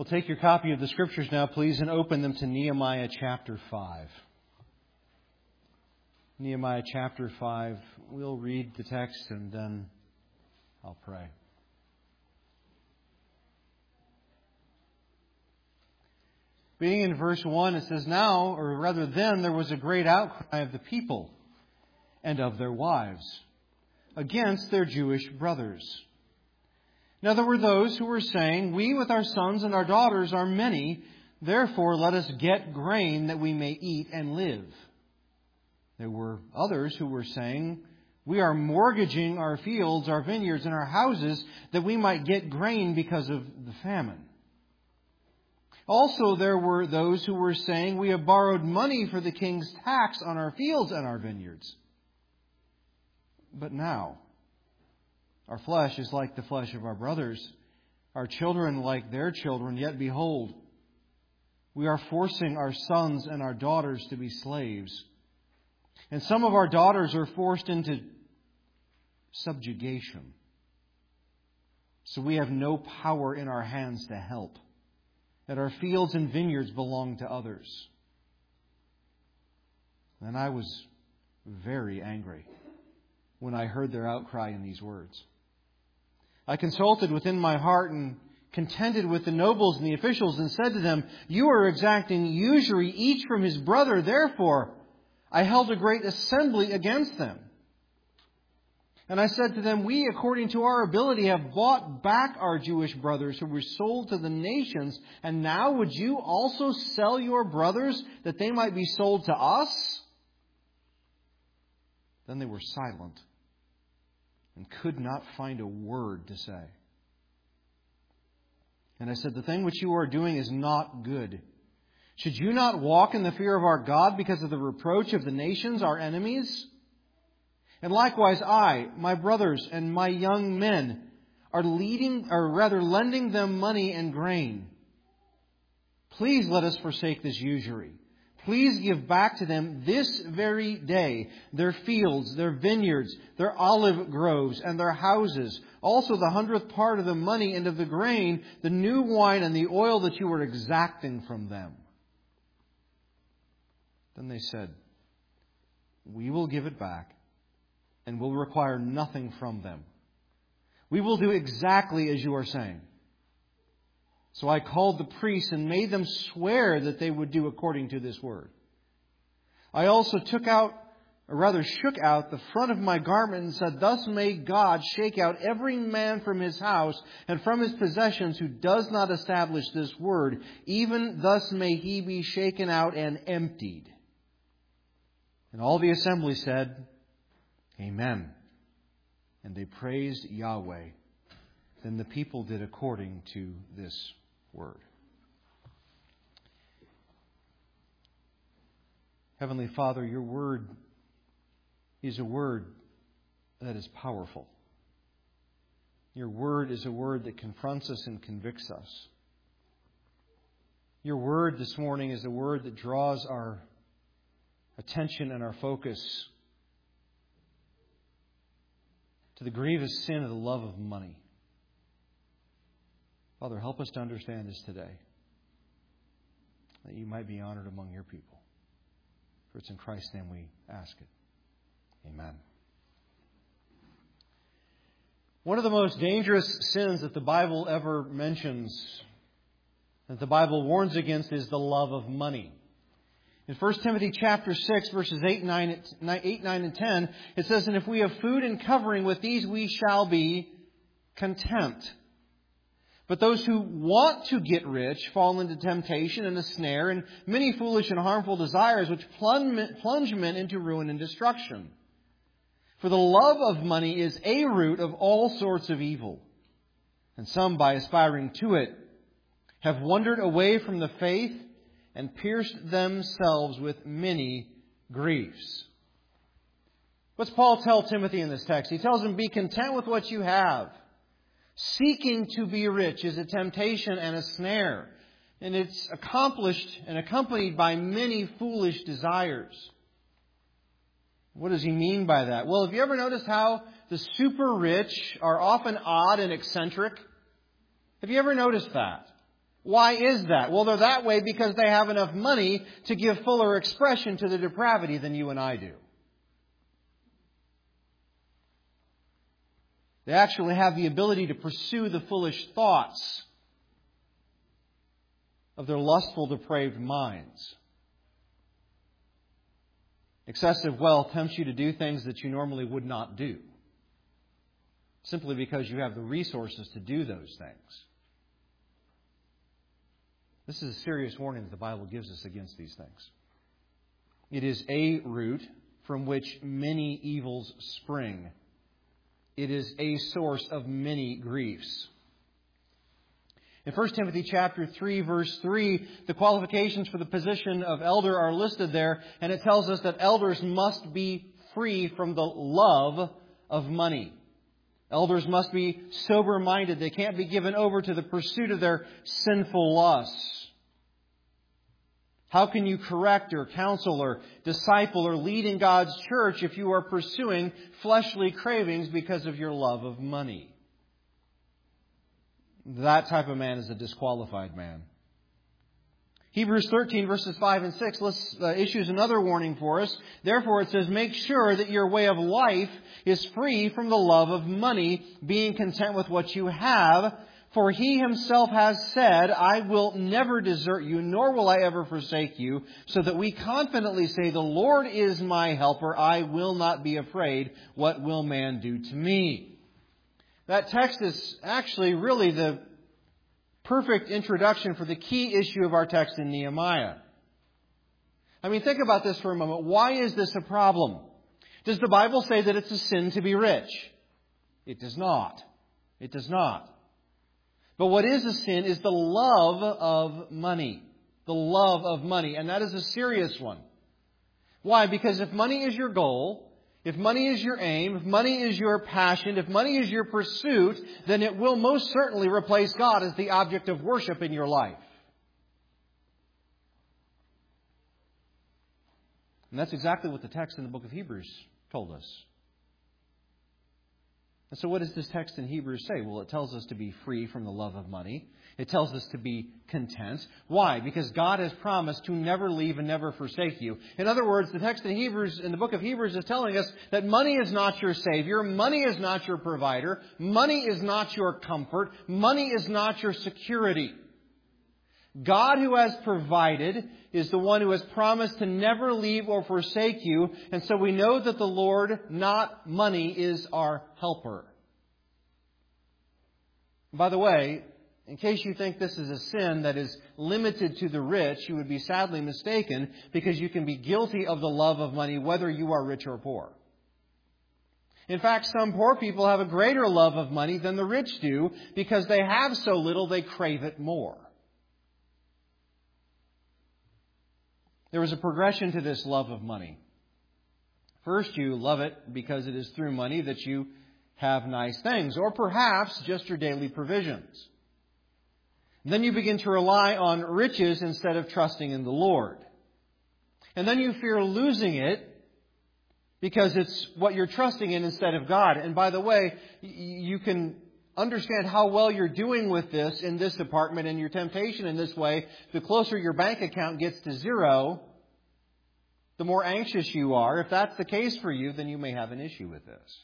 Well, take your copy of the Scriptures now, please, and open them to Nehemiah chapter 5. Nehemiah chapter 5. We'll read the text and then I'll pray. Beginning in verse 1, it says, Now, or rather then, there was a great outcry of the people and of their wives against their Jewish brothers. Now there were those who were saying, We with our sons and our daughters are many, therefore let us get grain that we may eat and live. There were others who were saying, We are mortgaging our fields, our vineyards, and our houses that we might get grain because of the famine. Also there were those who were saying, We have borrowed money for the king's tax on our fields and our vineyards. But now, our flesh is like the flesh of our brothers, our children like their children. Yet behold, we are forcing our sons and our daughters to be slaves. And some of our daughters are forced into subjugation. So we have no power in our hands to help. And our fields and vineyards belong to others. And I was very angry when I heard their outcry in these words. I consulted within my heart and contended with the nobles and the officials and said to them, You are exacting usury each from his brother. Therefore, I held a great assembly against them. And I said to them, We, according to our ability, have bought back our Jewish brothers who were sold to the nations. And now would you also sell your brothers that they might be sold to us? Then they were silent and could not find a word to say. And I said, The thing which you are doing is not good. Should you not walk in the fear of our God because of the reproach of the nations, our enemies? And likewise I, my brothers, and my young men are lending them money and grain. Please let us forsake this usury. Please give back to them this very day their fields, their vineyards, their olive groves, and their houses. Also the 100th part of the money and of the grain, the new wine and the oil that you are exacting from them. Then they said, We will give it back and will require nothing from them. We will do exactly as you are saying. So I called the priests and made them swear that they would do according to this word. I also shook out the front of my garment and said, Thus may God shake out every man from his house and from his possessions who does not establish this word. Even thus may he be shaken out and emptied. And all the assembly said, Amen. And they praised Yahweh. Then the people did according to this word. Heavenly Father, your word is a word that is powerful. Your word is a word that confronts us and convicts us. Your word this morning is a word that draws our attention and our focus to the grievous sin of the love of money. Father, help us to understand this today, that you might be honored among your people. For it's in Christ's name we ask it. Amen. One of the most dangerous sins that the Bible ever mentions, that the Bible warns against, is the love of money. In 1 Timothy chapter 6, verses 8, 9, and 10, it says, And if we have food and covering, with these we shall be content. But those who want to get rich fall into temptation and a snare and many foolish and harmful desires which plunge men into ruin and destruction. For the love of money is a root of all sorts of evil. And some, by aspiring to it, have wandered away from the faith and pierced themselves with many griefs. What's Paul tell Timothy in this text? He tells him, Be content with what you have. Seeking to be rich is a temptation and a snare. And it's accomplished and accompanied by many foolish desires. What does he mean by that? Well, have you ever noticed how the super rich are often odd and eccentric? Have you ever noticed that? Why is that? Well, they're that way because they have enough money to give fuller expression to the depravity than you and I do. They actually have the ability to pursue the foolish thoughts of their lustful, depraved minds. Excessive wealth tempts you to do things that you normally would not do, simply because you have the resources to do those things. This is a serious warning that the Bible gives us against these things. It is a root from which many evils spring. It is a source of many griefs. In 1 Timothy chapter 3, verse 3, the qualifications for the position of elder are listed there, and it tells us that elders must be free from the love of money. Elders must be sober-minded. They can't be given over to the pursuit of their sinful lusts. How can you correct or counsel or disciple or lead in God's church if you are pursuing fleshly cravings because of your love of money? That type of man is a disqualified man. Hebrews 13 verses 5 and 6 issues another warning for us. Therefore it says, make sure that your way of life is free from the love of money, being content with what you have. For He Himself has said, I will never desert you, nor will I ever forsake you, so that we confidently say, the Lord is my helper. I will not be afraid. What will man do to me? That text is actually really the perfect introduction for the key issue of our text in Nehemiah. I mean, think about this for a moment. Why is this a problem? Does the Bible say that it's a sin to be rich? It does not. It does not. But what is a sin is the love of money. The love of money. And that is a serious one. Why? Because if money is your goal, if money is your aim, if money is your passion, if money is your pursuit, then it will most certainly replace God as the object of worship in your life. And that's exactly what the text in the book of Hebrews told us. And so what does this text in Hebrews say? Well, it tells us to be free from the love of money. It tells us to be content. Why? Because God has promised to never leave and never forsake you. In other words, the text in the book of Hebrews is telling us that money is not your Savior. Money is not your provider. Money is not your comfort. Money is not your security. God, who has provided, is the one who has promised to never leave or forsake you. And so we know that the Lord, not money, is our helper. By the way, in case you think this is a sin that is limited to the rich, you would be sadly mistaken, because you can be guilty of the love of money whether you are rich or poor. In fact, some poor people have a greater love of money than the rich do, because they have so little they crave it more. There is a progression to this love of money. First, you love it because it is through money that you have nice things, or perhaps just your daily provisions. Then you begin to rely on riches instead of trusting in the Lord. And then you fear losing it because it's what you're trusting in instead of God. And by the way, you can understand how well you're doing with this in this department and your temptation in this way. The closer your bank account gets to zero, the more anxious you are. If that's the case for you, then you may have an issue with this.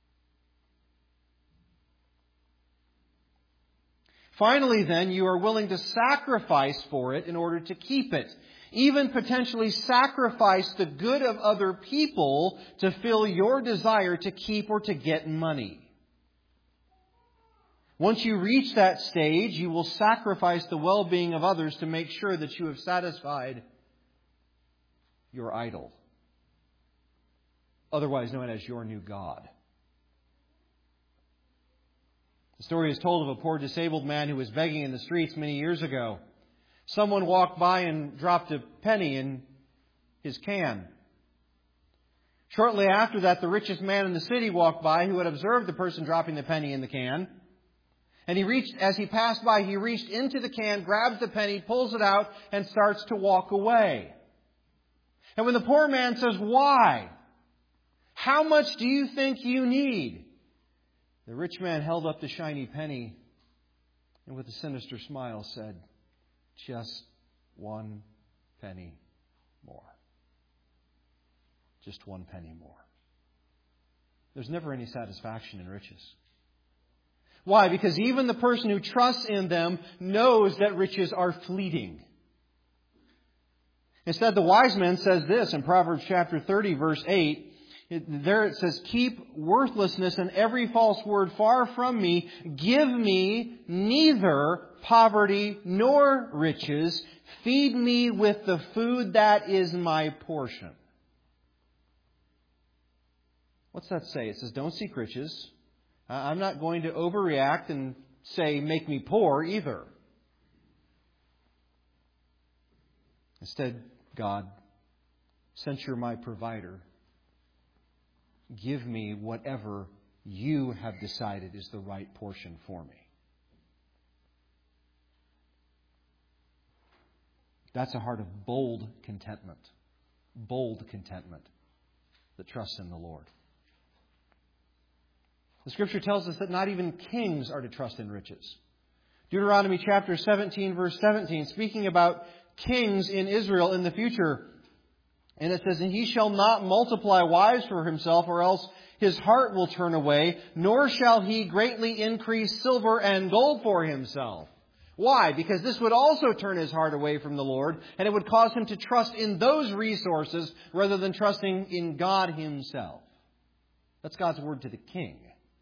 Finally, then, you are willing to sacrifice for it in order to keep it. Even potentially sacrifice the good of other people to fill your desire to keep or to get money. Once you reach that stage, you will sacrifice the well-being of others to make sure that you have satisfied your idol, otherwise known as your new God. The story is told of a poor disabled man who was begging in the streets many years ago. Someone walked by and dropped a penny in his can. Shortly after that, the richest man in the city walked by, who had observed the person dropping the penny in the can. And as he passed by, he reached into the can, grabs the penny, pulls it out, and starts to walk away. And when the poor man says, "Why? How much do you think you need?" the rich man held up the shiny penny and with a sinister smile said, just 1 penny more. Just 1 penny more. There's never any satisfaction in riches. Why? Because even the person who trusts in them knows that riches are fleeting. Instead, the wise man says this in Proverbs chapter 30, verse 8. There it says, "Keep worthlessness and every false word far from me. Give me neither poverty nor riches. Feed me with the food that is my portion." What's that say? It says, don't seek riches. I'm not going to overreact and say, make me poor either. Instead, God, since you're my provider, give me whatever you have decided is the right portion for me. That's a heart of bold contentment. Bold contentment that trusts in the Lord. The Scripture tells us that not even kings are to trust in riches. Deuteronomy chapter 17, verse 17, speaking about kings in Israel in the future. And it says, "And he shall not multiply wives for himself, or else his heart will turn away, nor shall he greatly increase silver and gold for himself." Why? Because this would also turn his heart away from the Lord, and it would cause him to trust in those resources rather than trusting in God Himself. That's God's word to the king.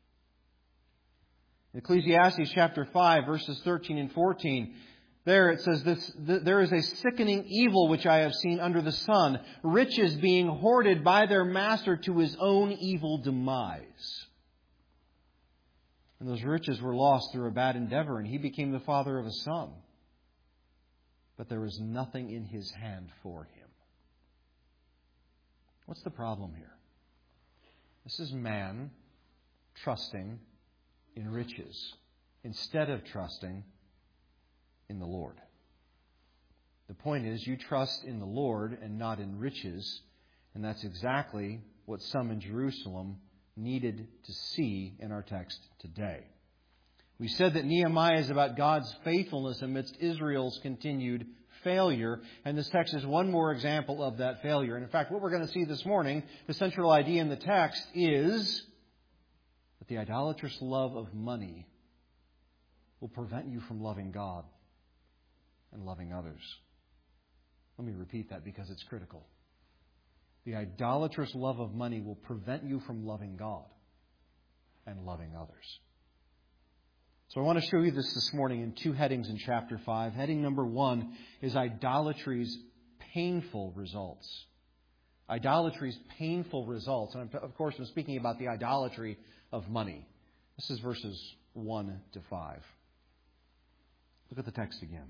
In Ecclesiastes chapter 5, verses 13 and 14, there it says, "There is a sickening evil which I have seen under the sun, riches being hoarded by their master to his own evil demise." And those riches were lost through a bad endeavor, and he became the father of a son. But there was nothing in his hand for him. What's the problem here? This is man trusting in riches instead of trusting in the Lord. The point is, you trust in the Lord and not in riches, and that's exactly what some in Jerusalem needed to see in our text today. We said that Nehemiah is about God's faithfulness amidst Israel's continued failure, and this text is one more example of that failure. And in fact, what we're going to see this morning, the central idea in the text is that the idolatrous love of money will prevent you from loving God and loving others. Let me repeat that because it's critical. The idolatrous love of money will prevent you from loving God and loving others. So I want to show you this morning in 2 headings in chapter 5. Heading number 1 is idolatry's painful results. Idolatry's painful results. And of course, I'm speaking about the idolatry of money. This is verses 1 to 5. Look at the text again.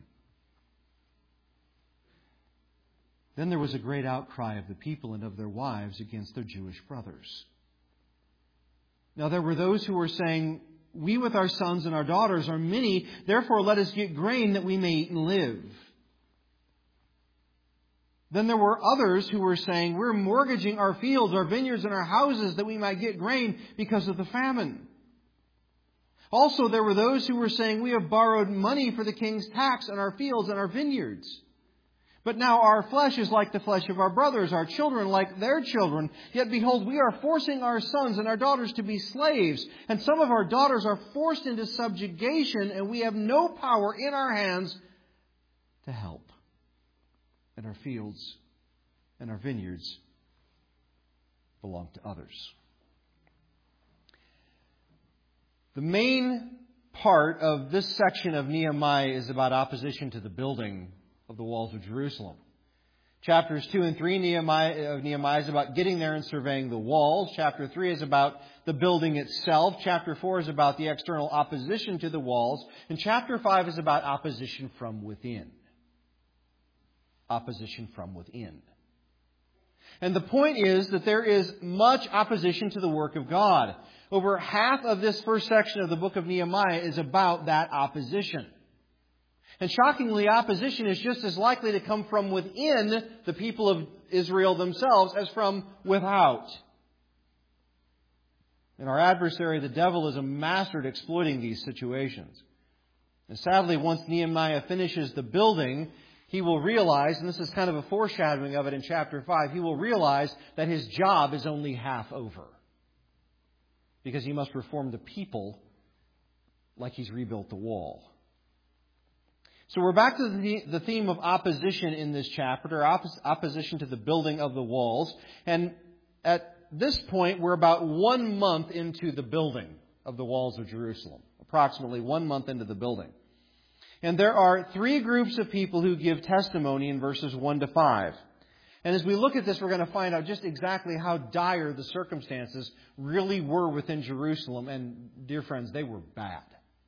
"Then there was a great outcry of the people and of their wives against their Jewish brothers. Now there were those who were saying, 'We with our sons and our daughters are many, therefore let us get grain that we may eat and live.' Then there were others who were saying, 'We're mortgaging our fields, our vineyards, and our houses that we might get grain because of the famine.' Also there were those who were saying, 'We have borrowed money for the king's tax on our fields and our vineyards. But now our flesh is like the flesh of our brothers, our children like their children. Yet behold, we are forcing our sons and our daughters to be slaves. And some of our daughters are forced into subjugation, and we have no power in our hands to help. And our fields and our vineyards belong to others.'" The main part of this section of Nehemiah is about opposition to the building of the walls of Jerusalem. Chapters 2 and 3 Nehemiah is about getting there and surveying the walls. Chapter 3 is about the building itself. Chapter 4 is about the external opposition to the walls. And chapter 5 is about opposition from within. Opposition from within. And the point is that there is much opposition to the work of God. Over half of this first section of the book of Nehemiah is about that opposition. And shockingly, opposition is just as likely to come from within the people of Israel themselves as from without. And our adversary, the devil, is a master at exploiting these situations. And sadly, once Nehemiah finishes the building, he will realize, and this is kind of a foreshadowing of it in chapter 5, he will realize that his job is only half over. Because he must reform the people like he's rebuilt the wall. So we're back to the theme of opposition in this chapter, opposition to the building of the walls. And at this point, we're about 1 month into the building of the walls of Jerusalem. Approximately 1 month into the building. And there are 3 groups of people who give testimony in verses 1 to 5. And as we look at this, we're going to find out just exactly how dire the circumstances really were within Jerusalem. And, dear friends, they were bad.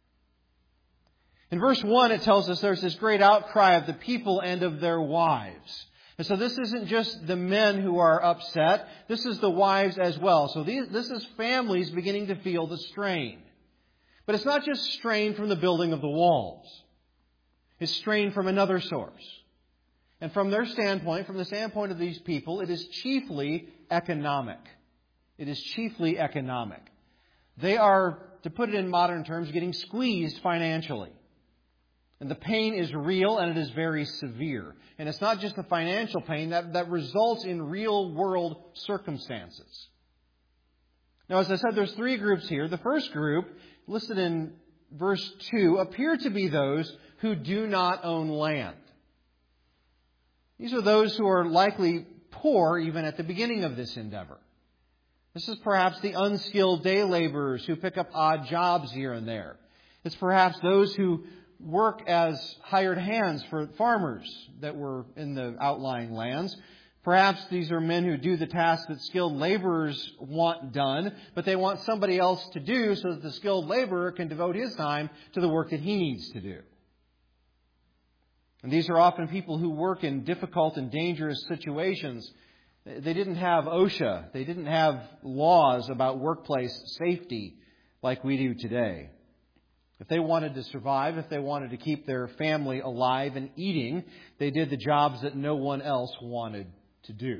In verse 1, it tells us there's this great outcry of the people and of their wives. And so this isn't just the men who are upset. This is the wives as well. So this is families beginning to feel the strain. But it's not just strain from the building of the walls. It's strain from another source. And from their standpoint, from the standpoint of these people, it is chiefly economic. It is chiefly economic. They are, to put it in modern terms, getting squeezed financially. And the pain is real and it is very severe. And it's not just the financial pain that results in real world circumstances. Now, as I said, there's 3 groups here. The first group, listed in verse 2, appear to be those who do not own land. These are those who are likely poor even at the beginning of this endeavor. This is perhaps the unskilled day laborers who pick up odd jobs here and there. It's perhaps those who work as hired hands for farmers that were in the outlying lands. Perhaps these are men who do the tasks that skilled laborers want done, but they want somebody else to do so that the skilled laborer can devote his time to the work that he needs to do. And these are often people who work in difficult and dangerous situations. They didn't have OSHA. They didn't have laws about workplace safety like we do today. If they wanted to survive, if they wanted to keep their family alive and eating, they did the jobs that no one else wanted to do.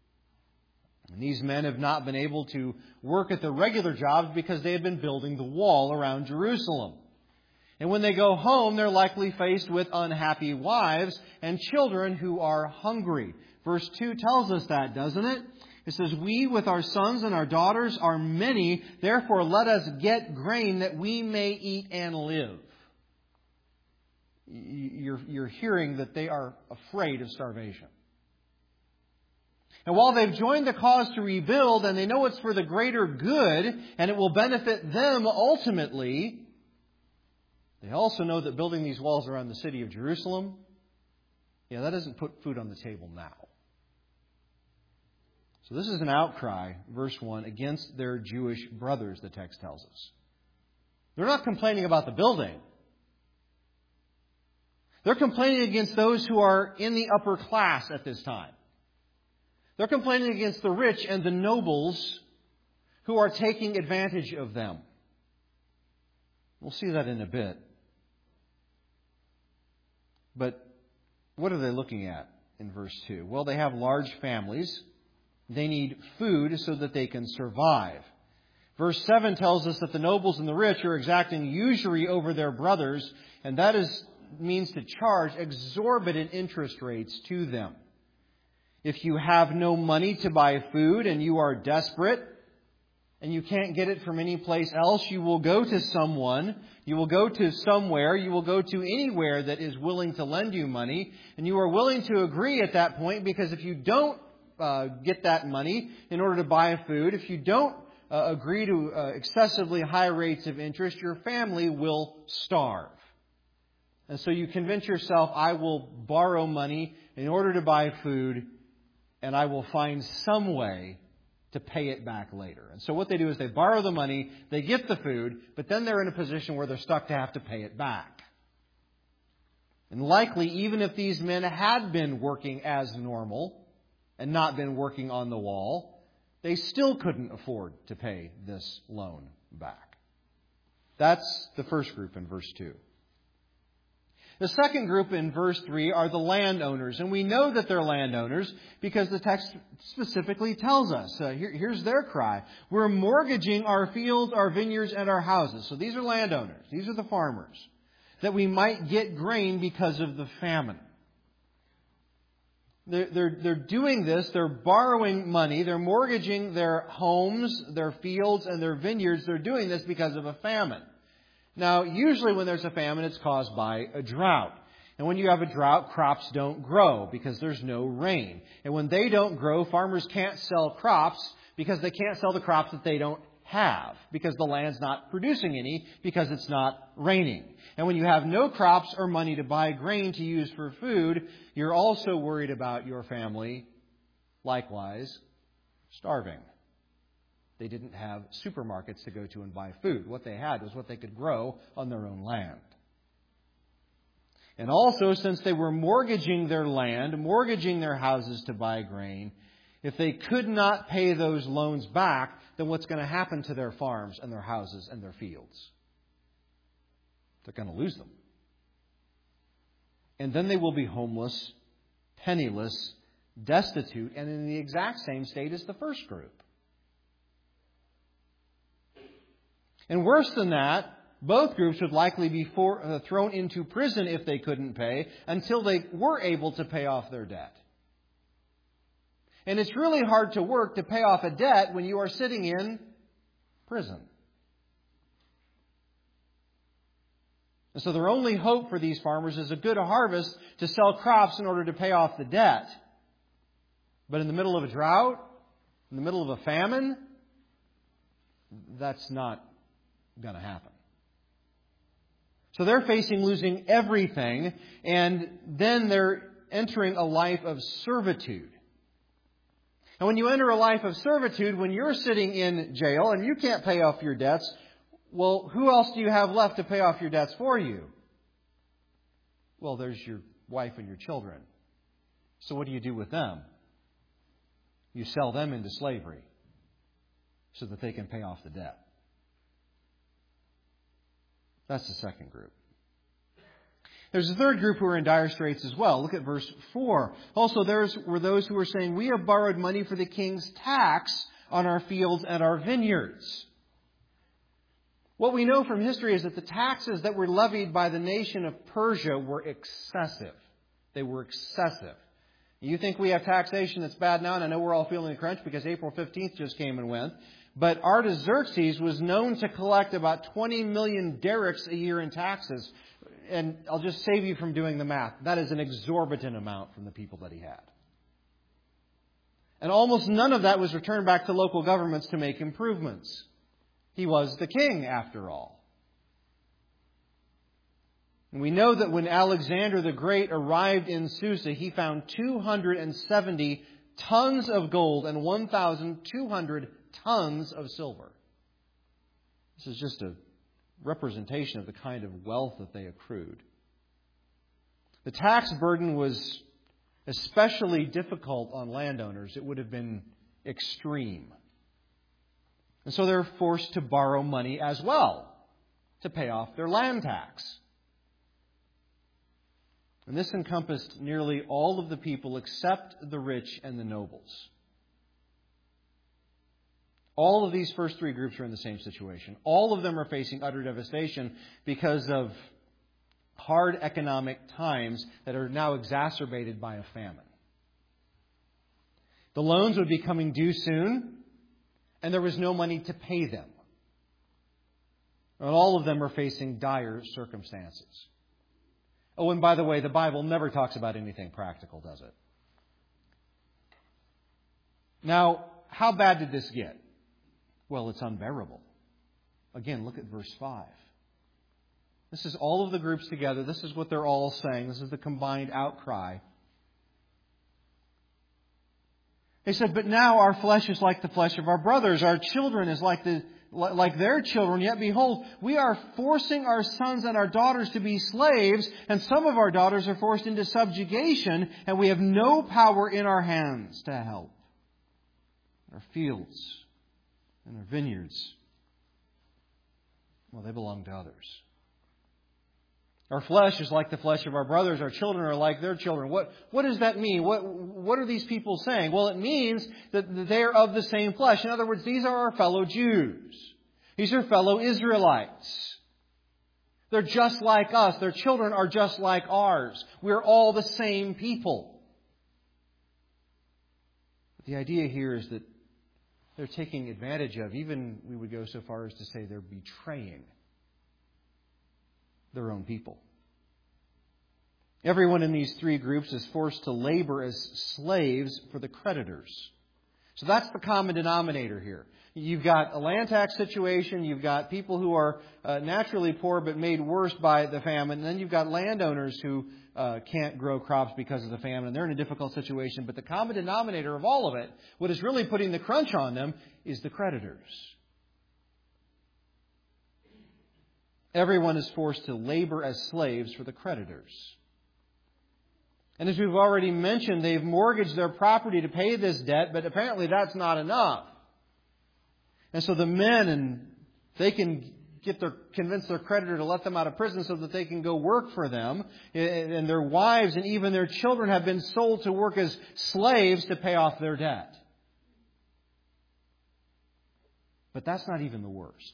And these men have not been able to work at the regular jobs because they have been building the wall around Jerusalem. And when they go home, they're likely faced with unhappy wives and children who are hungry. Verse 2 tells us that, doesn't it? It says, "We with our sons and our daughters are many, therefore let us get grain that we may eat and live." You're hearing that they are afraid of starvation. And while they've joined the cause to rebuild, and they know it's for the greater good, and it will benefit them ultimately, they also know that building these walls around the city of Jerusalem, that doesn't put food on the table now. So this is an outcry, verse 1, against their Jewish brothers, the text tells us. They're not complaining about the building. They're complaining against those who are in the upper class at this time. They're complaining against the rich and the nobles who are taking advantage of them. We'll see that in a bit. But what are they looking at in verse 2? Well, they have large families. They need food so that they can survive. Verse 7 tells us that the nobles and the rich are exacting usury over their brothers, and that means to charge exorbitant interest rates to them. If you have no money to buy food and you are desperate and you can't get it from any place else, you will go to someone, you will go to somewhere, you will go to anywhere that is willing to lend you money, and you are willing to agree at that point, because if you don't get that money in order to buy food, if you don't agree to excessively high rates of interest, your family will starve. And so you convince yourself, I will borrow money in order to buy food, and I will find some way to pay it back later. And so what they do is they borrow the money, they get the food, but then they're in a position where they're stuck to have to pay it back. And likely, even if these men had been working as normal and not been working on the wall, they still couldn't afford to pay this loan back. That's the first group in verse 2. The second group in verse 3 are the landowners. And we know that they're landowners because the text specifically tells us. Here's their cry. We're mortgaging our fields, our vineyards, and our houses. So these are landowners. These are the farmers. that we might get grain because of the famine. They're doing this, they're borrowing money, they're mortgaging their homes, their fields, and their vineyards. They're doing this because of a famine. Now, usually when there's a famine, it's caused by a drought. And when you have a drought, crops don't grow because there's no rain. And when they don't grow, farmers can't sell crops because they can't sell the crops that they don't have, because the land's not producing any, because it's not raining. And when you have no crops or money to buy grain to use for food, you're also worried about your family, likewise, starving. They didn't have supermarkets to go to and buy food. What they had was what they could grow on their own land. And also, since they were mortgaging their land, mortgaging their houses to buy grain, if they could not pay those loans back, then what's going to happen to their farms and their houses and their fields? They're going to lose them. And then they will be homeless, penniless, destitute, and in the exact same state as the first group. And worse than that, both groups would likely be thrown into prison if they couldn't pay until they were able to pay off their debt. And it's really hard to work to pay off a debt when you are sitting in prison. And so their only hope for these farmers is a good harvest to sell crops in order to pay off the debt. But in the middle of a drought, in the middle of a famine, that's not going to happen. So they're facing losing everything, and then they're entering a life of servitude. And when you enter a life of servitude, when you're sitting in jail and you can't pay off your debts, well, who else do you have left to pay off your debts for you? Well, there's your wife and your children. So what do you do with them? You sell them into slavery so that they can pay off the debt. That's the second group. There's a third group who are in dire straits as well. Look at verse 4. Also, there were those who were saying, "We have borrowed money for the king's tax on our fields and our vineyards." What we know from history is that the taxes that were levied by the nation of Persia were excessive. They were excessive. You think we have taxation that's bad now, and I know we're all feeling the crunch because April 15th just came and went. But Artaxerxes was known to collect about 20 million derricks a year in taxes. And I'll just save you from doing the math. That is an exorbitant amount from the people that he had. And almost none of that was returned back to local governments to make improvements. He was the king, after all. And we know that when Alexander the Great arrived in Susa, he found 270 tons of gold and 1,200 tons of silver. This is just a representation of the kind of wealth that they accrued. The tax burden was especially difficult on landowners. It would have been extreme. And so they're forced to borrow money as well to pay off their land tax. And this encompassed nearly all of the people except the rich and the nobles. All of these first three groups are in the same situation. All of them are facing utter devastation because of hard economic times that are now exacerbated by a famine. The loans would be coming due soon, and there was no money to pay them. And all of them are facing dire circumstances. Oh, and by the way, the Bible never talks about anything practical, does it? Now, how bad did this get? Well, it's unbearable. Again, look at verse 5. This is all of the groups together. This is what they're all saying. This is the combined outcry. They said, "But now our flesh is like the flesh of our brothers. Our children is like their children. Yet behold, we are forcing our sons and our daughters to be slaves, and some of our daughters are forced into subjugation, and we have no power in our hands to help. Our fields and our vineyards, well, they belong to others. Our flesh is like the flesh of our brothers. Our children are like their children." What does that mean? What are these people saying? Well, it means that they are of the same flesh. In other words, these are our fellow Jews. These are fellow Israelites. They're just like us. Their children are just like ours. We're all the same people. But the idea here is that they're taking advantage of, even we would go so far as to say they're betraying their own people. Everyone in these three groups is forced to labor as slaves for the creditors. So that's the common denominator here. You've got a land tax situation, you've got people who are naturally poor but made worse by the famine, and then you've got landowners who can't grow crops because of the famine, and they're in a difficult situation. But the common denominator of all of it, what is really putting the crunch on them, is the creditors. Everyone is forced to labor as slaves for the creditors. And as we've already mentioned, they've mortgaged their property to pay this debt, but apparently that's not enough. And so the men, and they can convince their creditor to let them out of prison so that they can go work for them. And their wives and even their children have been sold to work as slaves to pay off their debt. But that's not even the worst.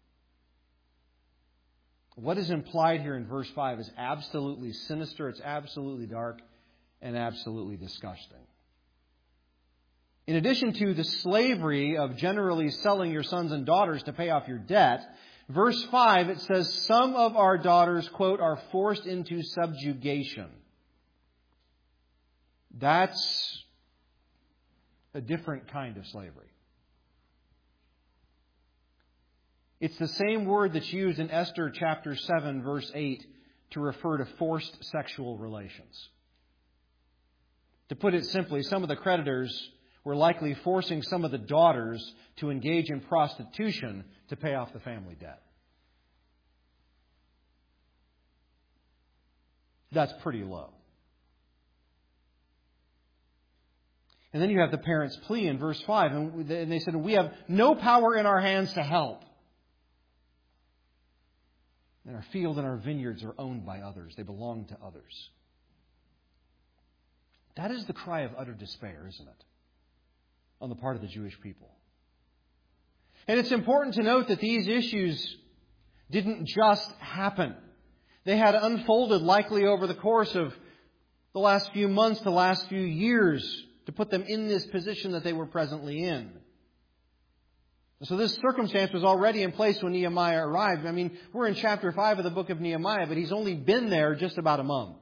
What is implied here in verse 5 is absolutely sinister, it's absolutely dark, and absolutely disgusting. In addition to the slavery of generally selling your sons and daughters to pay off your debt, verse 5, it says, some of our daughters, quote, are forced into subjugation. That's a different kind of slavery. It's the same word that's used in Esther chapter 7, verse 8, to refer to forced sexual relations. To put it simply, some of the creditors were likely forcing some of the daughters to engage in prostitution to pay off the family debt. That's pretty low. And then you have the parents' plea in verse 5, and they said, we have no power in our hands to help. And our field and our vineyards are owned by others. They belong to others. That is the cry of utter despair, isn't it? On the part of the Jewish people. And it's important to note that these issues didn't just happen. They had unfolded likely over the course of the last few months, the last few years, to put them in this position that they were presently in. So this circumstance was already in place when Nehemiah arrived. I mean, we're in chapter 5 of the book of Nehemiah, but he's only been there just about a month.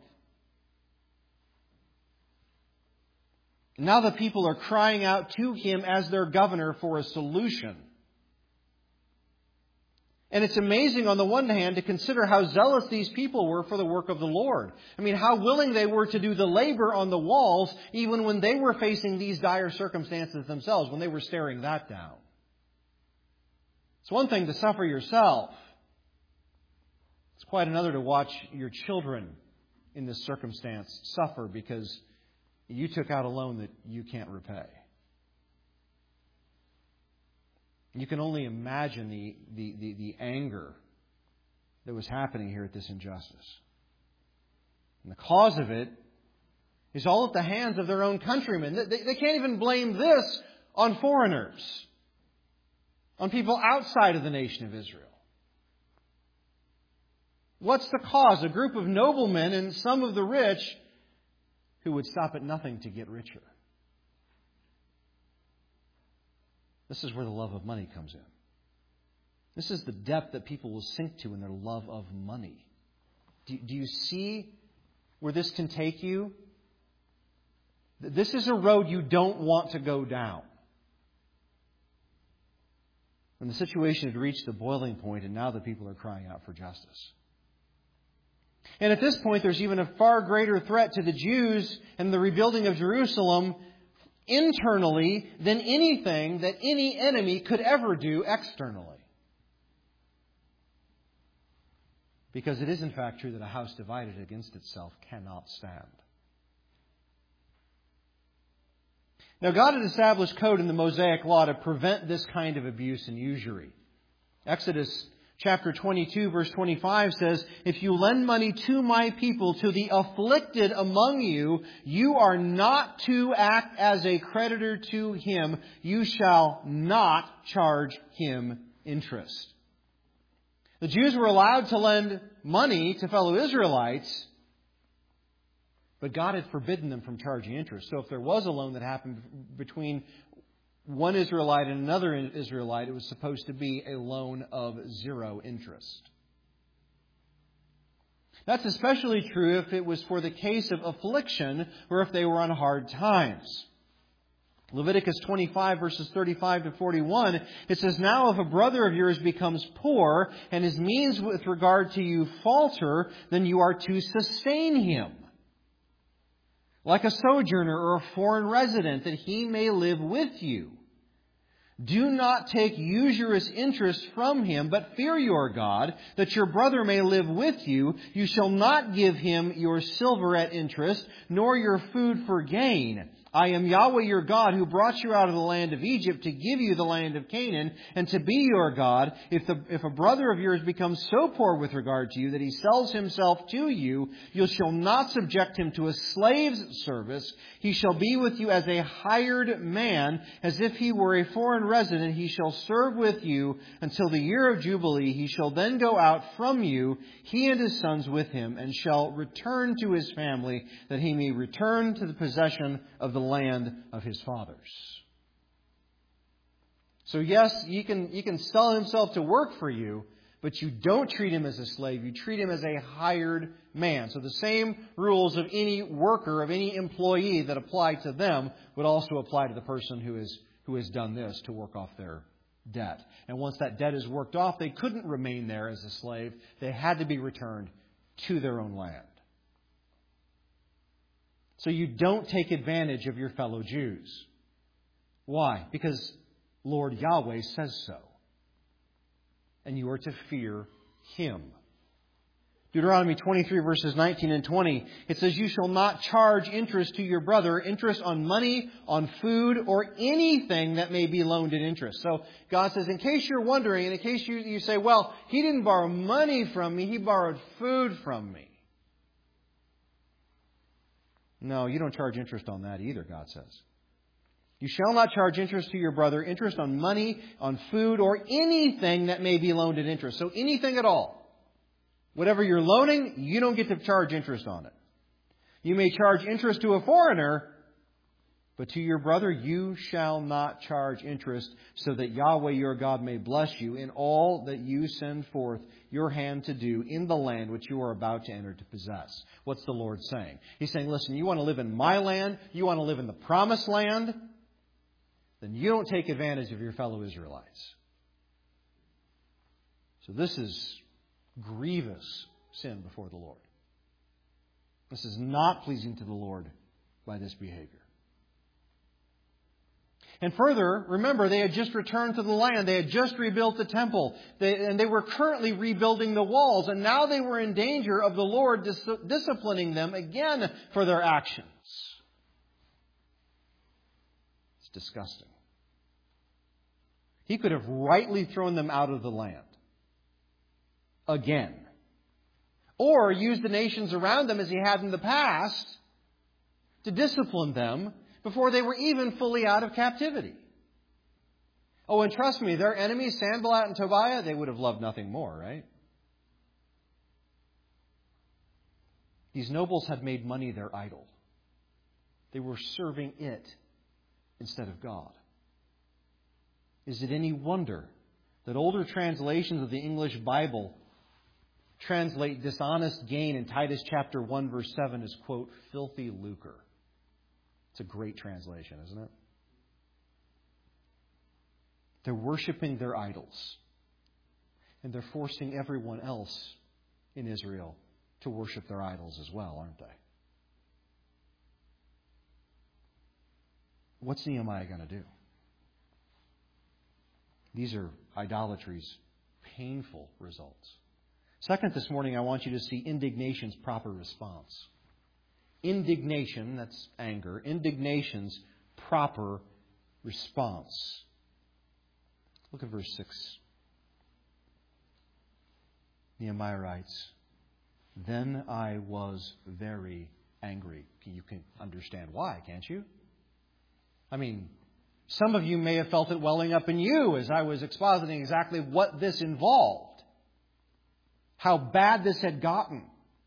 Now the people are crying out to him as their governor for a solution. And it's amazing on the one hand to consider how zealous these people were for the work of the Lord. I mean, how willing they were to do the labor on the walls even when they were facing these dire circumstances themselves, when they were staring that down. It's one thing to suffer yourself. It's quite another to watch your children in this circumstance suffer because you took out a loan that you can't repay. You can only imagine the anger that was happening here at this injustice. And the cause of it is all at the hands of their own countrymen. They can't even blame this on foreigners, on people outside of the nation of Israel. What's the cause? A group of noblemen and some of the rich who would stop at nothing to get richer. This is where the love of money comes in. This is the depth that people will sink to in their love of money. Do you see where this can take you? This is a road you don't want to go down. And the situation had reached the boiling point, and now the people are crying out for justice. And at this point, there's even a far greater threat to the Jews and the rebuilding of Jerusalem internally than anything that any enemy could ever do externally. Because it is in fact true that a house divided against itself cannot stand. Now, God had established code in the Mosaic Law to prevent this kind of abuse and usury. Exodus chapter 22, verse 25 says, if you lend money to my people, to the afflicted among you, you are not to act as a creditor to him. You shall not charge him interest. The Jews were allowed to lend money to fellow Israelites, but God had forbidden them from charging interest. So if there was a loan that happened between one Israelite and another Israelite, it was supposed to be a loan of 0 interest. That's especially true if it was for the case of affliction or if they were on hard times. Leviticus 25 verses 35 to 41, it says, "Now if a brother of yours becomes poor and his means with regard to you falter, then you are to sustain him, like a sojourner or a foreign resident, that he may live with you. Do not take usurious interest from him, but fear your God, that your brother may live with you. You shall not give him your silver at interest, nor your food for gain. I am Yahweh your God, who brought you out of the land of Egypt to give you the land of Canaan and to be your God. If a brother of yours becomes so poor with regard to you that he sells himself to you, you shall not subject him to a slave's service. He shall be with you as a hired man, as if he were a foreign resident. He shall serve with you until the year of Jubilee. He shall then go out from you, he and his sons with him, and shall return to his family, that he may return to the possession of the land of his fathers." So yes, he can sell himself to work for you, but you don't treat him as a slave. You treat him as a hired man. So the same rules of any worker, of any employee that apply to them would also apply to the person who has done this to work off their debt. And once that debt is worked off, they couldn't remain there as a slave. They had to be returned to their own land. So you don't take advantage of your fellow Jews. Why? Because Lord Yahweh says so. And you are to fear Him. Deuteronomy 23 verses 19 and 20, it says, "You shall not charge interest to your brother, interest on money, on food, or anything that may be loaned in interest." So God says, in case you're wondering, and in case you say, well, he didn't borrow money from me, he borrowed food from me. No, you don't charge interest on that either, God says. You shall not charge interest to your brother, interest on money, on food, or anything that may be loaned at interest. So anything at all. Whatever you're loaning, you don't get to charge interest on it. You may charge interest to a foreigner, but to your brother you shall not charge interest, so that Yahweh your God may bless you in all that you send forth your hand to do in the land which you are about to enter to possess. What's the Lord saying? He's saying, listen, you want to live in my land, you want to live in the promised land, then you don't take advantage of your fellow Israelites. So this is grievous sin before the Lord. This is not pleasing to the Lord by this behavior. And further, remember, they had just returned to the land. They had just rebuilt the temple. And they were currently rebuilding the walls. And now they were in danger of the Lord disciplining them again for their actions. It's disgusting. He could have rightly thrown them out of the land again. Or used the nations around them as he had in the past to discipline them before they were even fully out of captivity. Oh, and trust me, their enemies, Sanballat and Tobiah, they would have loved nothing more, right? These nobles had made money their idol. They were serving it instead of God. Is it any wonder that older translations of the English Bible translate dishonest gain in Titus chapter 1 verse 7 as, quote, filthy lucre? It's a great translation, isn't it? They're worshiping their idols. And they're forcing everyone else in Israel to worship their idols as well, aren't they? What's Nehemiah going to do? These are idolatry's painful results. Second, this morning, I want you to see indignation's proper response. Indignation, that's anger. Indignation's proper response. Look at verse 6. Nehemiah writes, "Then I was very angry." You can understand why, can't you? I mean, some of you may have felt it welling up in you as I was expositing exactly what this involved. how bad this had gotten.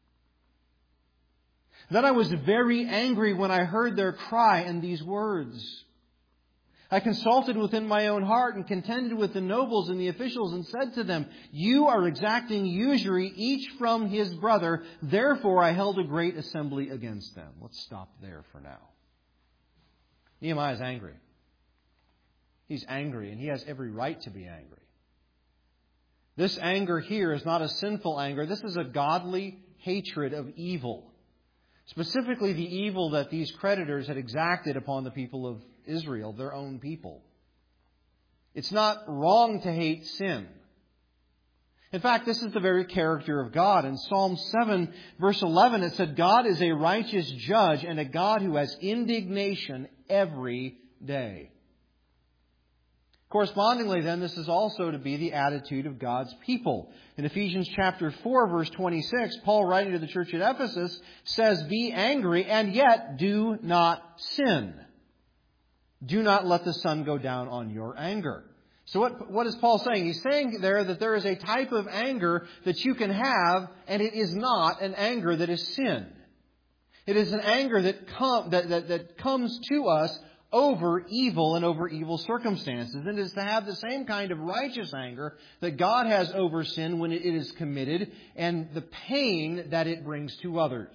Then I was very angry when I heard their cry and these words. I consulted within my own heart and contended with the nobles and the officials and said to them, you are exacting usury each from his brother. Therefore I held a great assembly against them. Let's stop there for now. Nehemiah is angry. He's angry, and he has every right to be angry. This anger here is not a sinful anger. This is a godly hatred of evil. Specifically the evil that these creditors had exacted upon the people of Israel, their own people. It's not wrong to hate sin. In fact, this is the very character of God. In Psalm 7, verse 11, it said, God is a righteous judge and a God who has indignation every day. Correspondingly, then, this is also to be the attitude of God's people. In Ephesians chapter 4, verse 26, Paul, writing to the church at Ephesus, says, be angry and yet do not sin. Do not let the sun go down on your anger. So what is Paul saying? He's saying there that there is a type of anger that you can have, and it is not an anger that is sin. It is an anger that comes to us over evil and over evil circumstances. And it is to have the same kind of righteous anger that God has over sin when it is committed and the pain that it brings to others.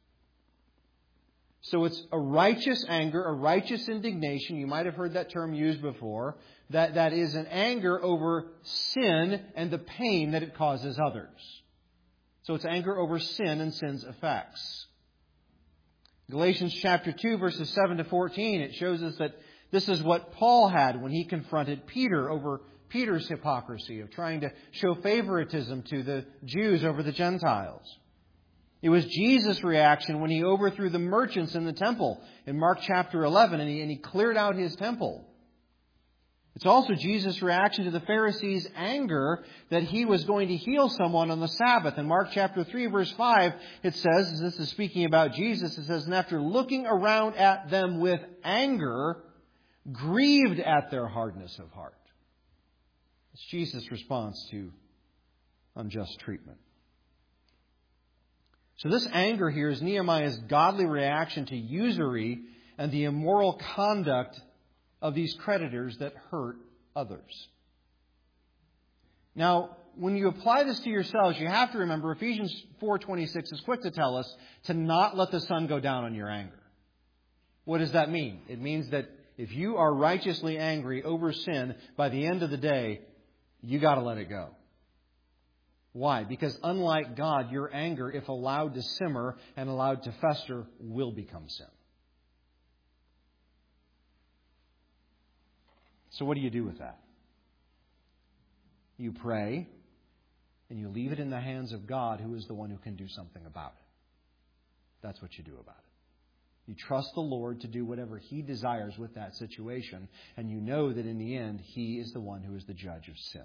So it's a righteous anger, a righteous indignation. You might have heard that term used before. That is an anger over sin and the pain that it causes others. So it's anger over sin and sin's effects. Galatians chapter 2, verses 7 to 14, it shows us that this is what Paul had when he confronted Peter over Peter's hypocrisy of trying to show favoritism to the Jews over the Gentiles. It was Jesus' reaction when he overthrew the merchants in the temple in Mark chapter 11 and he cleared out his temple. It's also Jesus' reaction to the Pharisees' anger that he was going to heal someone on the Sabbath. In Mark chapter 3, verse 5, it says, this is speaking about Jesus, it says, and after looking around at them with anger, grieved at their hardness of heart. It's Jesus' response to unjust treatment. So this anger here is Nehemiah's godly reaction to usury and the immoral conduct of these creditors that hurt others. Now, when you apply this to yourselves, you have to remember Ephesians 4:26 is quick to tell us to not let the sun go down on your anger. What does that mean? It means that if you are righteously angry over sin, by the end of the day, you got to let it go. Why? Because unlike God, your anger, if allowed to simmer and allowed to fester, will become sin. So what do you do with that? You pray, and you leave it in the hands of God, who is the one who can do something about it. That's what you do about it. You trust the Lord to do whatever He desires with that situation, and you know that in the end, He is the one who is the judge of sin.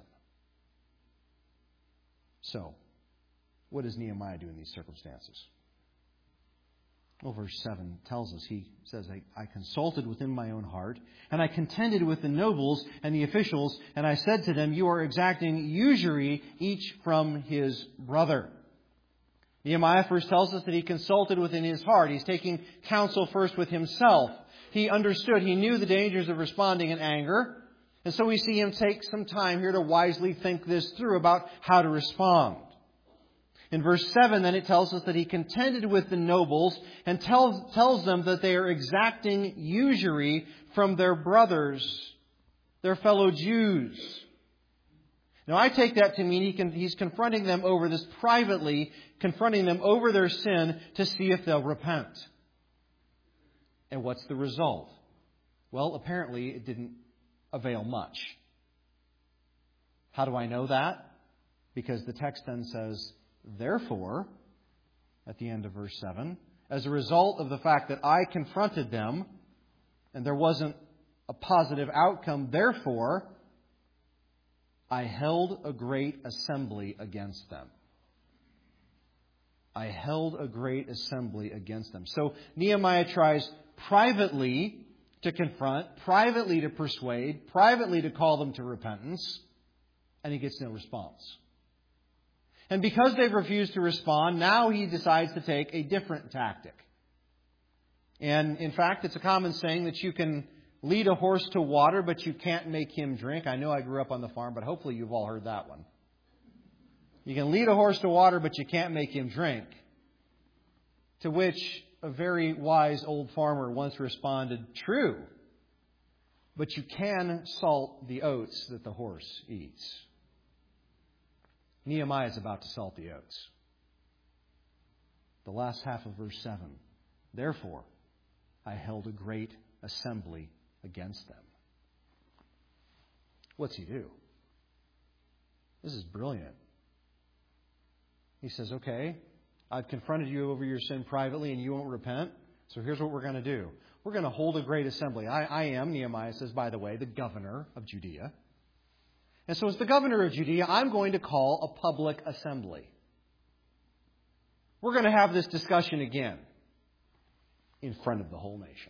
So, what does Nehemiah do in these circumstances? Well, verse 7 tells us, he says, I consulted within my own heart, and I contended with the nobles and the officials, and I said to them, you are exacting usury each from his brother. Nehemiah first tells us that he consulted within his heart. He's taking counsel first with himself. He understood, he knew the dangers of responding in anger, and so we see him take some time here to wisely think this through about how to respond. In verse 7, then it tells us that he contended with the nobles and tells them that they are exacting usury from their brothers, their fellow Jews. Now I take that to mean he's confronting them over this privately, confronting them over their sin to see if they'll repent. And what's the result? Well, apparently it didn't avail much. How do I know that? Because the text then says, therefore, at the end of verse 7, as a result of the fact that I confronted them and there wasn't a positive outcome, therefore, I held a great assembly against them. I held a great assembly against them. So Nehemiah tries privately to confront, privately to persuade, privately to call them to repentance, and he gets no response. And because they've refused to respond, now he decides to take a different tactic. And in fact, it's a common saying that you can lead a horse to water, but you can't make him drink. I know I grew up on the farm, but hopefully you've all heard that one. You can lead a horse to water, but you can't make him drink. To which a very wise old farmer once responded, "True, but you can salt the oats that the horse eats." Nehemiah is about to salt the oats. The last half of verse 7. "Therefore, I held a great assembly against them." What's he do? This is brilliant. He says, okay, I've confronted you over your sin privately and you won't repent. So here's what we're going to do. We're going to hold a great assembly. I am, Nehemiah says, by the way, the governor of Judea. And so as the governor of Judea, I'm going to call a public assembly. We're going to have this discussion again in front of the whole nation.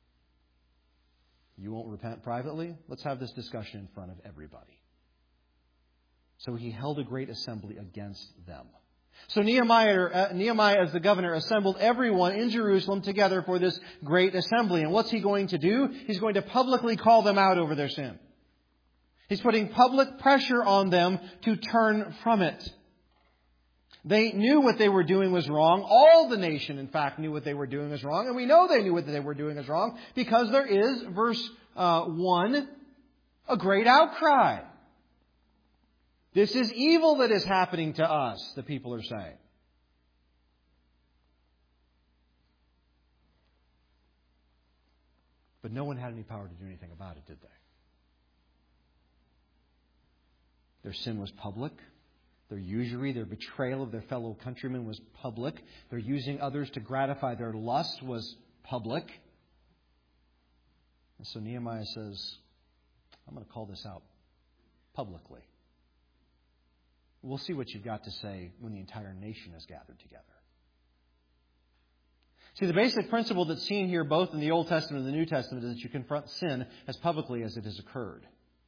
You won't repent privately? Let's have this discussion in front of everybody. So he held a great assembly against them. So Nehemiah, as the governor, assembled everyone in Jerusalem together for this great assembly. And what's he going to do? He's going to publicly call them out over their sin. He's putting public pressure on them to turn from it. They knew what they were doing was wrong. All the nation, in fact, knew what they were doing was wrong. And we know they knew what they were doing was wrong because there is, verse 1, a great outcry. This is evil that is happening to us, the people are saying. But no one had any power to do anything about it, did they? Their sin was public. Their usury, their betrayal of their fellow countrymen was public. Their using others to gratify their lust was public. And so Nehemiah says, I'm going to call this out publicly. We'll see what you've got to say when the entire nation is gathered together. See, the basic principle that's seen here both in the Old Testament and the New Testament is that you confront sin as publicly as it has occurred.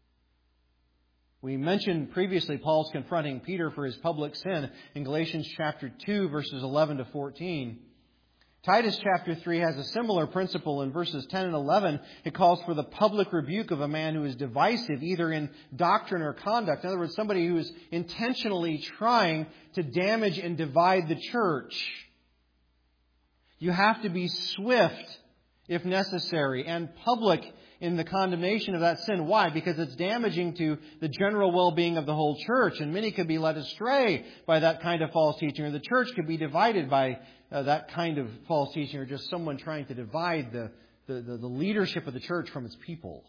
We mentioned previously Paul's confronting Peter for his public sin in Galatians chapter 2, verses 11 to 14. Titus chapter 3 has a similar principle in verses 10 and 11. It calls for the public rebuke of a man who is divisive, either in doctrine or conduct. In other words, somebody who is intentionally trying to damage and divide the church. You have to be swift, if necessary, and public in the condemnation of that sin. Why? Because it's damaging to the general well-being of the whole church. And many could be led astray by that kind of false teaching. Or the church could be divided by that kind of false teaching. Or just someone trying to divide the leadership of the church from its people.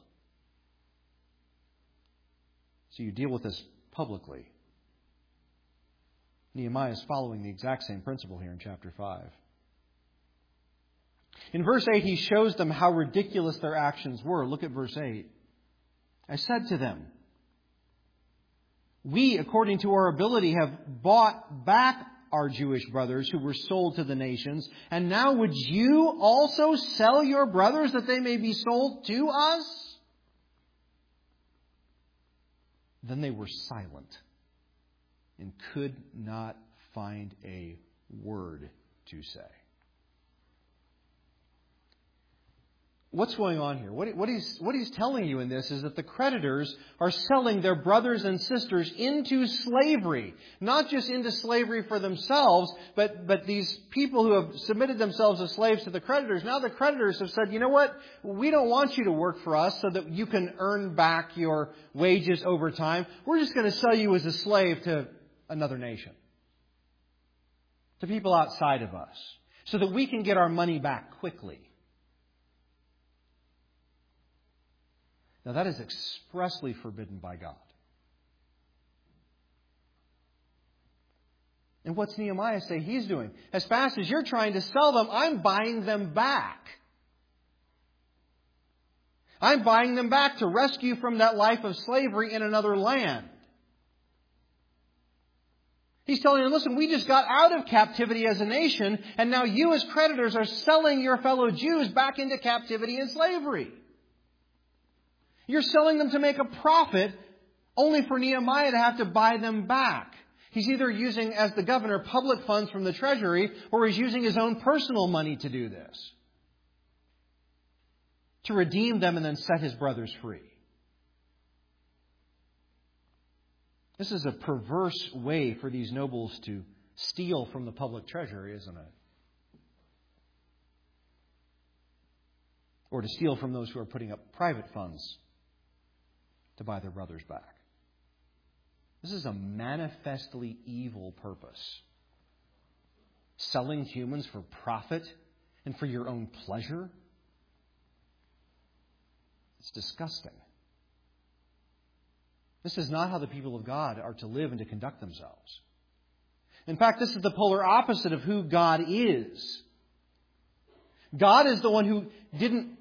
So you deal with this publicly. Nehemiah is following the exact same principle here in chapter 5. In verse 8, he shows them how ridiculous their actions were. Look at verse 8. I said to them, we, according to our ability, have bought back our Jewish brothers who were sold to the nations. And now would you also sell your brothers that they may be sold to us? Then they were silent and could not find a word to say. What's going on here? What he's telling you in this is that the creditors are selling their brothers and sisters into slavery. Not just into slavery for themselves, but these people who have submitted themselves as slaves to the creditors. Now the creditors have said, you know what? We don't want you to work for us so that you can earn back your wages over time. We're just going to sell you as a slave to another nation. To people outside of us. So that we can get our money back quickly. Now that is expressly forbidden by God. And what's Nehemiah say he's doing? As fast as you're trying to sell them, I'm buying them back. I'm buying them back to rescue from that life of slavery in another land. He's telling them, listen, we just got out of captivity as a nation, and now you as creditors are selling your fellow Jews back into captivity and slavery. You're selling them to make a profit only for Nehemiah to have to buy them back. He's either using, as the governor, public funds from the treasury, or he's using his own personal money to do this, to redeem them and then set his brothers free. This is a perverse way for these nobles to steal from the public treasury, isn't it? Or to steal from those who are putting up private funds to buy their brothers back. This is a manifestly evil purpose. Selling humans for profit and for your own pleasure. It's disgusting. This is not how the people of God are to live and to conduct themselves. In fact, this is the polar opposite of who God is. God is the one who didn't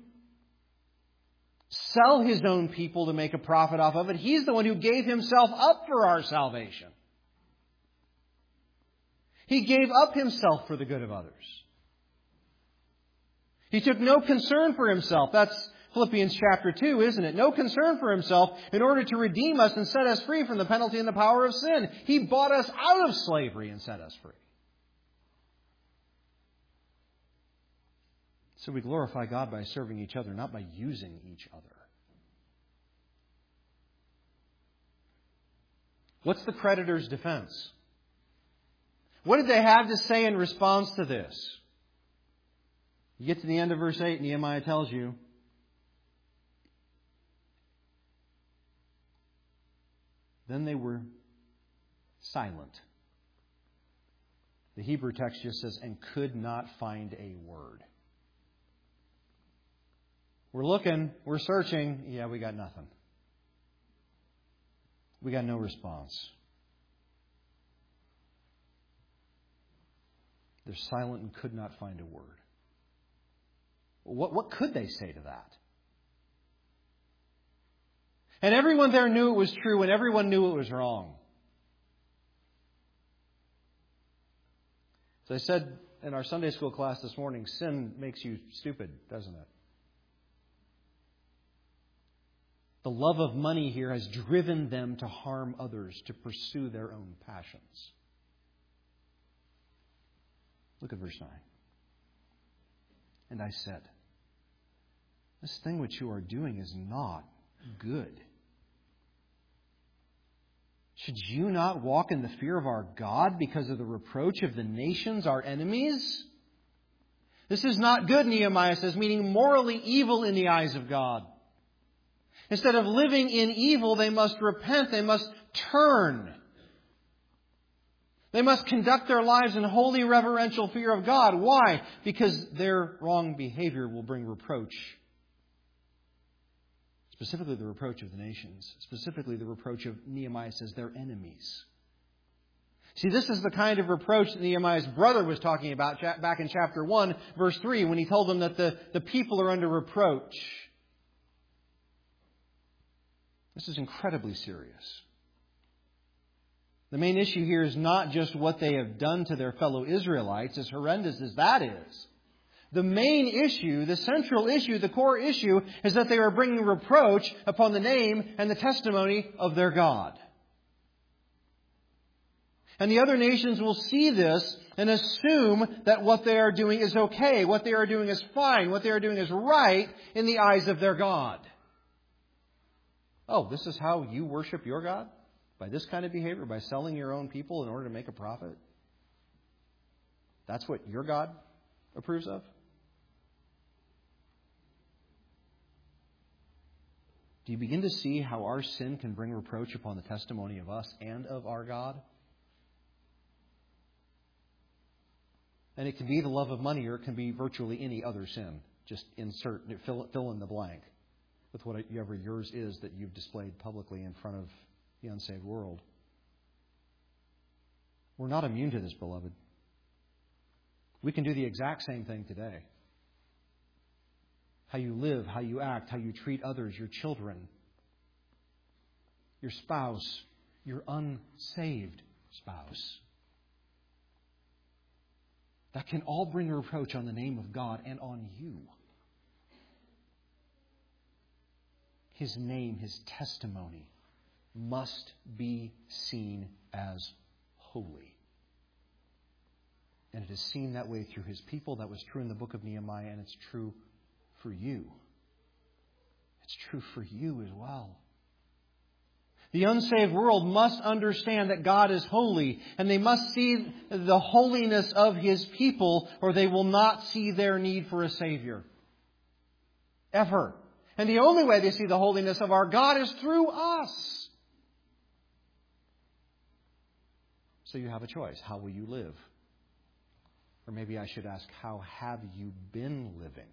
sell His own people to make a profit off of it. He's the one who gave Himself up for our salvation. He gave up Himself for the good of others. He took no concern for Himself. That's Philippians chapter 2, isn't it? No concern for Himself in order to redeem us and set us free from the penalty and the power of sin. He bought us out of slavery and set us free. So we glorify God by serving each other, not by using each other. What's the creditor's defense? What did they have to say in response to this? You get to the end of verse 8, Nehemiah tells you, then they were silent. The Hebrew text just says, and could not find a word. We're looking, we're searching. Yeah, we got nothing. We got no response. They're silent and could not find a word. What could they say to that? And everyone there knew it was true, and everyone knew it was wrong. As I said in our Sunday school class this morning, sin makes you stupid, doesn't it? The love of money here has driven them to harm others, to pursue their own passions. Look at verse 9. And I said, this thing which you are doing is not good. Should you not walk in the fear of our God because of the reproach of the nations, our enemies? This is not good, Nehemiah says, meaning morally evil in the eyes of God. Instead of living in evil, they must repent. They must turn. They must conduct their lives in holy reverential fear of God. Why? Because their wrong behavior will bring reproach. Specifically the reproach of the nations. Specifically the reproach of, Nehemiah says, their enemies. See, this is the kind of reproach that Nehemiah's brother was talking about back in chapter 1, verse 3, when he told them that the people are under reproach. This is incredibly serious. The main issue here is not just what they have done to their fellow Israelites, as horrendous as that is. The main issue, the central issue, the core issue, is that they are bringing reproach upon the name and the testimony of their God. And the other nations will see this and assume that what they are doing is okay, what they are doing is fine, what they are doing is right in the eyes of their God. Oh, this is how you worship your God? By this kind of behavior? By selling your own people in order to make a profit? That's what your God approves of? Do you begin to see how our sin can bring reproach upon the testimony of us and of our God? And it can be the love of money, or it can be virtually any other sin. Just fill in the blank with whatever yours is that you've displayed publicly in front of the unsaved world. We're not immune to this, beloved. We can do the exact same thing today. How you live, how you act, how you treat others, your children, your spouse, your unsaved spouse. That can all bring reproach on the name of God and on you. His name, His testimony must be seen as holy. And it is seen that way through His people. That was true in the book of Nehemiah, and it's true for you. It's true for you as well. The unsaved world must understand that God is holy, and they must see the holiness of His people, or they will not see their need for a Savior. Ever. And the only way they see the holiness of our God is through us. So you have a choice. How will you live? Or maybe I should ask, how have you been living?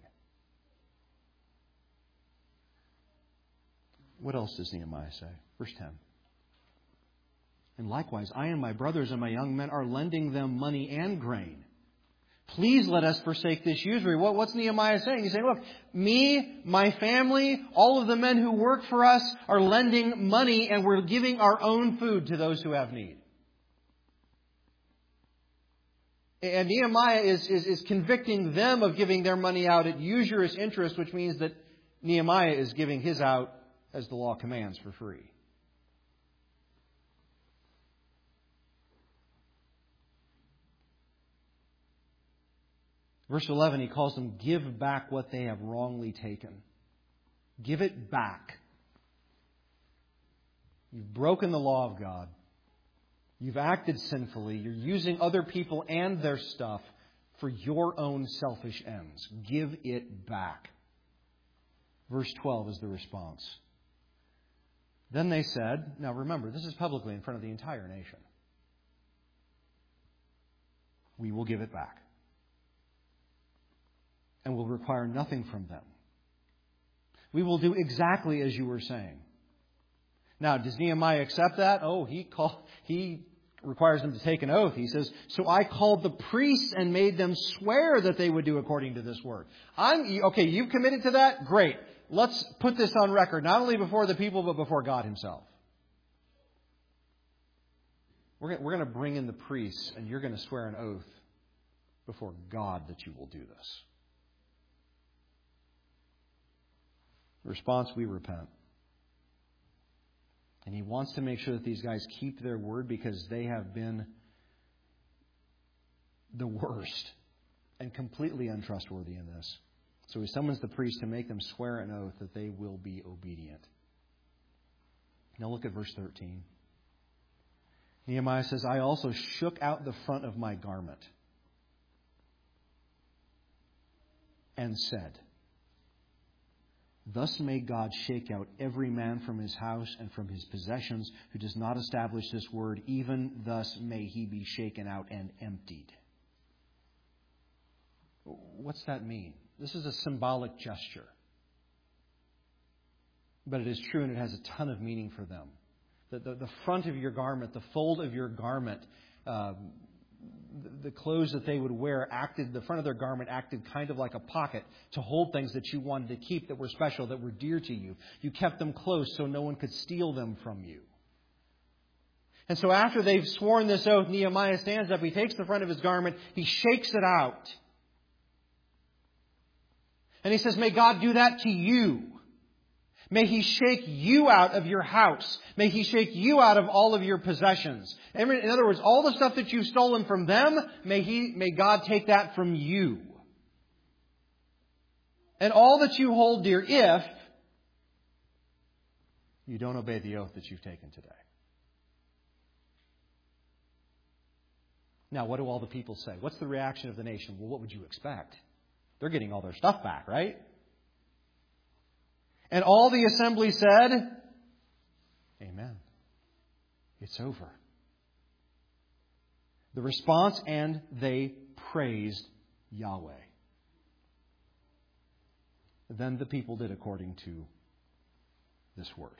What else does Nehemiah say? Verse 10. And likewise, I and my brothers and my young men are lending them money and grain. Please let us forsake this usury. What's Nehemiah saying? He's saying, look, me, my family, all of the men who work for us are lending money, and we're giving our own food to those who have need. And Nehemiah is convicting them of giving their money out at usurious interest, which means that Nehemiah is giving his out as the law commands for free. Verse 11, he calls them, give back what they have wrongly taken. Give it back. You've broken the law of God. You've acted sinfully. You're using other people and their stuff for your own selfish ends. Give it back. Verse 12 is the response. Then they said, now remember, this is publicly in front of the entire nation. We will give it back. And will require nothing from them. We will do exactly as you were saying. Now, does Nehemiah accept that? Oh, he requires them to take an oath. He says, so I called the priests and made them swear that they would do according to this word. Okay, you've committed to that? Great. Let's put this on record, not only before the people, but before God Himself. We're going to bring in the priests, and you're going to swear an oath before God that you will do this. Response, we repent. And he wants to make sure that these guys keep their word because they have been the worst and completely untrustworthy in this. So he summons the priest to make them swear an oath that they will be obedient. Now look at verse 13. Nehemiah says, I also shook out the front of my garment and said, thus may God shake out every man from his house and from his possessions who does not establish this word. Even thus may he be shaken out and emptied. What's that mean? This is a symbolic gesture. But it is true, and it has a ton of meaning for them. The front of your garment, the fold of your garment, the clothes that they would wear the front of their garment acted kind of like a pocket to hold things that you wanted to keep that were special, that were dear to you. You kept them close so no one could steal them from you. And so after they've sworn this oath, Nehemiah stands up, he takes the front of his garment, he shakes it out. And he says, may God do that to you. May He shake you out of your house. May He shake you out of all of your possessions. In other words, all the stuff that you've stolen from them, may God take that from you. And all that you hold dear if you don't obey the oath that you've taken today. Now, what do all the people say? What's the reaction of the nation? Well, what would you expect? They're getting all their stuff back, right? And all the assembly said, Amen. It's over. The response, and they praised Yahweh. Then the people did according to this word.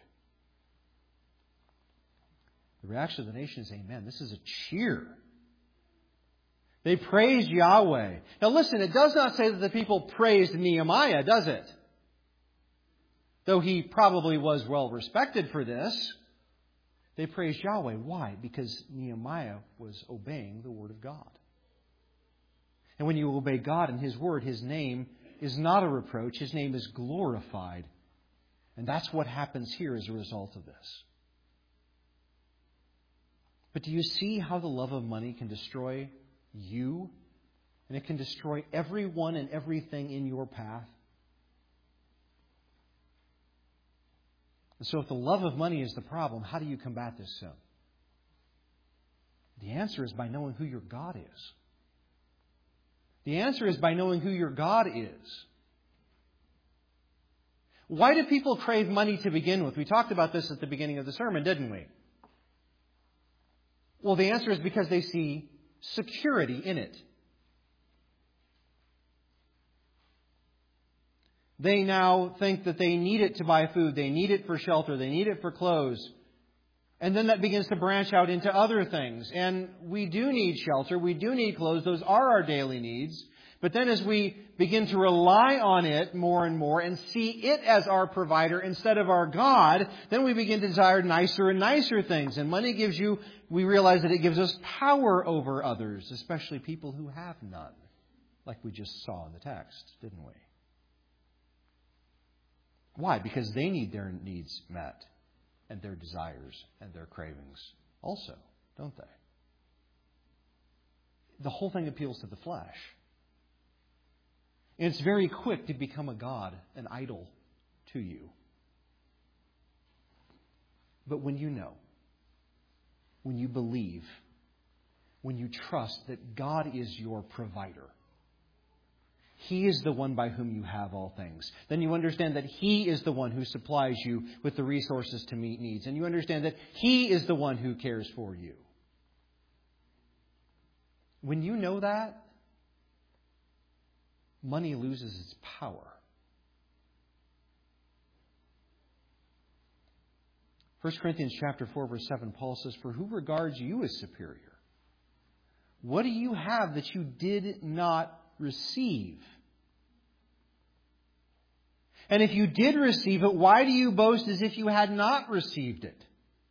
The reaction of the nation is Amen. This is a cheer. They praised Yahweh. Now listen, it does not say that the people praised Nehemiah, does it? Though he probably was well respected for this, they praised Yahweh. Why? Because Nehemiah was obeying the Word of God. And when you obey God and His Word, His name is not a reproach. His name is glorified. And that's what happens here as a result of this. But do you see how the love of money can destroy you? And it can destroy everyone and everything in your path? And so if the love of money is the problem, how do you combat this sin? The answer is by knowing who your God is. The answer is by knowing who your God is. Why do people crave money to begin with? We talked about this at the beginning of the sermon, didn't we? Well, the answer is because they see security in it. They now think that they need it to buy food, they need it for shelter, they need it for clothes. And then that begins to branch out into other things. And we do need shelter, we do need clothes, those are our daily needs. But then as we begin to rely on it more and more and see it as our provider instead of our God, then we begin to desire nicer and nicer things. And money gives you, we realize that it gives us power over others, especially people who have none, like we just saw in the text, didn't we? Why? Because they need their needs met and their desires and their cravings also, don't they? The whole thing appeals to the flesh. And it's very quick to become a god, an idol to you. But when you know, when you believe, when you trust that God is your provider, He is the one by whom you have all things, then you understand that He is the one who supplies you with the resources to meet needs. And you understand that He is the one who cares for you. When you know that, money loses its power. 1 Corinthians chapter 4, verse 7, Paul says, "For who regards you as superior? What do you have that you did not receive? And if you did receive it, why do you boast as if you had not received it?"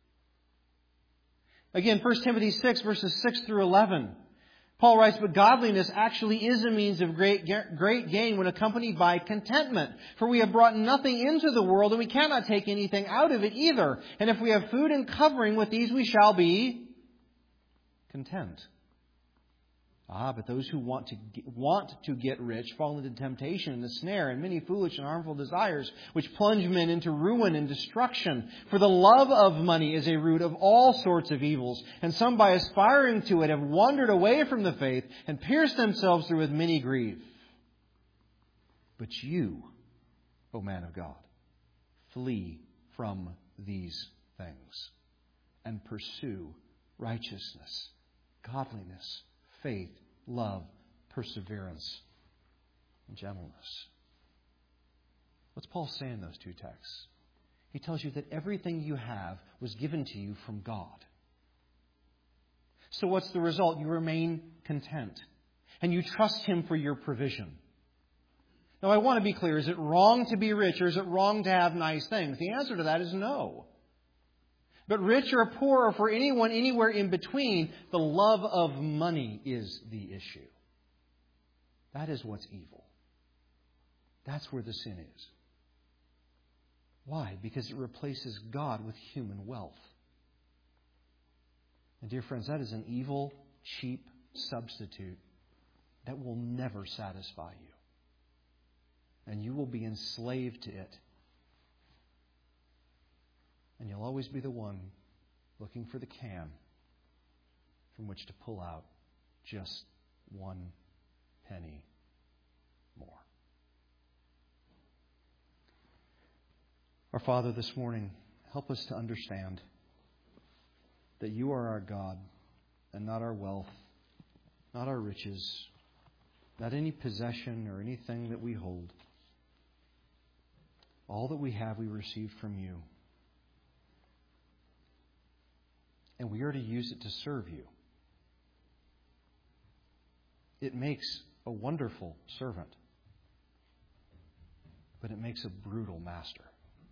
Again, 1 Timothy 6, verses 6 through 11. Paul writes, "But godliness actually is a means of great gain when accompanied by contentment. For we have brought nothing into the world, and we cannot take anything out of it either. And if we have food and covering, with these we shall be content." But those who want to get rich fall into temptation and the snare and many foolish and harmful desires, which plunge men into ruin and destruction. For the love of money is a root of all sorts of evils, and some by aspiring to it have wandered away from the faith and pierced themselves through with many grief. But you, O man of God, flee from these things and pursue righteousness, godliness, faith, love, perseverance, and gentleness. What's Paul saying in those two texts? He tells you that everything you have was given to you from God. So what's the result? You remain content. And you trust Him for your provision. Now I want to be clear. Is it wrong to be rich, or is it wrong to have nice things? The answer to that is no. But rich or poor, or for anyone anywhere in between, the love of money is the issue. That is what's evil. That's where the sin is. Why? Because it replaces God with human wealth. And dear friends, that is an evil, cheap substitute that will never satisfy you. And you will be enslaved to it. And you'll always be the one looking for the can from which to pull out just 1 penny more. Our Father, this morning, help us to understand that You are our God and not our wealth, not our riches, not any possession or anything that we hold. All that we have we received from You. And we are to use it to serve You. It makes a wonderful servant, but it makes a brutal master.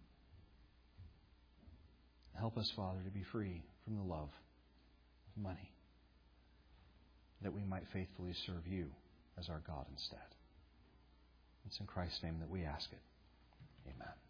Help us, Father, to be free from the love of money, that we might faithfully serve You as our God instead. It's in Christ's name that we ask it. Amen.